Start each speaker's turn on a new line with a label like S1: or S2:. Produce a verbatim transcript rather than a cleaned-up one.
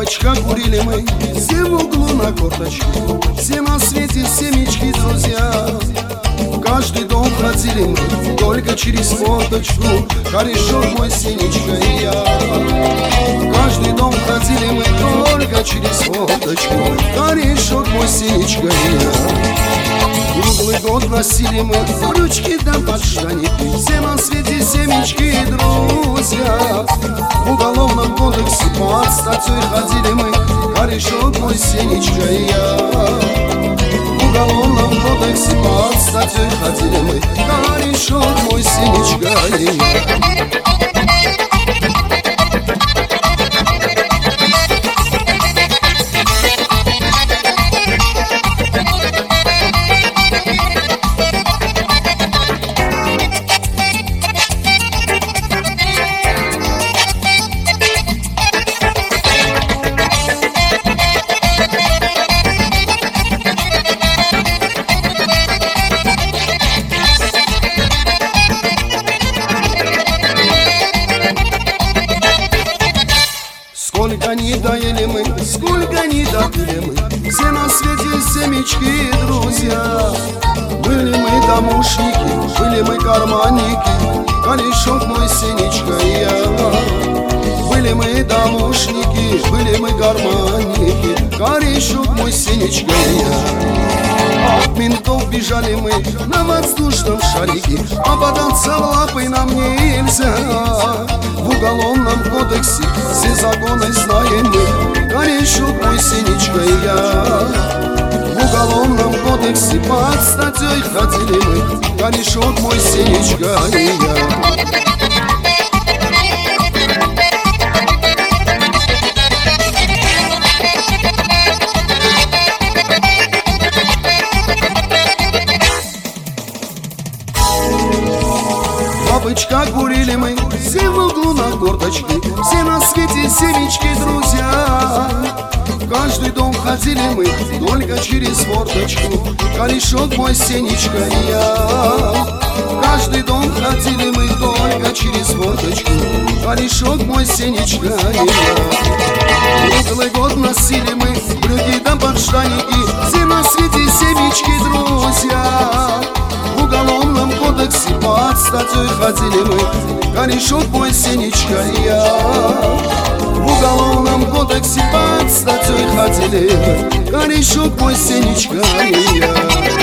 S1: Бабочка, курили мы, все в углу на корточке, все на свете семечки, друзья. В каждый дом ходили мы, только через форточку, корешок мой, Сенечка и я. В каждый дом ходили мы, только через форточку, корешок мой, Сенечка и я. Круглый год носили мы брючки да подштанники, все на свете семечки, друзья. В уголовном кодексе под статьей ходили мы, корешок мой, Сенечка и я. В уголовном кодексе под статьей ходили мы, корешок мой, Сенечка и я. Сколько не доели мы, сколько не допили мы, все на свете семечки, друзья. Были мы домушники, были мы карманники, корешок мой, Сенечка и я. Были мы домушники, были мы карманники, корешок мой, Сенечка и я. От ментов бежали мы на воздушном шарике, а податься лапой нам нельзя. В уголовном кодексе все законы знаем мы, корешок мой, Сенечка и я. В уголовном кодексе под статьей ходили мы, корешок мой, Сенечка и я. Бабочка, курили мы, все в углу на корточке, все на свете семечки, друзья. В каждый дом ходили мы, только через форточку, корешок мой, Сенечка и я. В каждый дом ходили мы, только через форточку, корешок мой, Сенечка и я. Круглый год носили мы брюки да подштанники, все на свете семечки, друзья. В уголовном кодексе под статьей ходили мы, корешок мой, Сенечка и я. В уголовном кодексе под статьей ходили мы, корешок мой, Сенечка и я.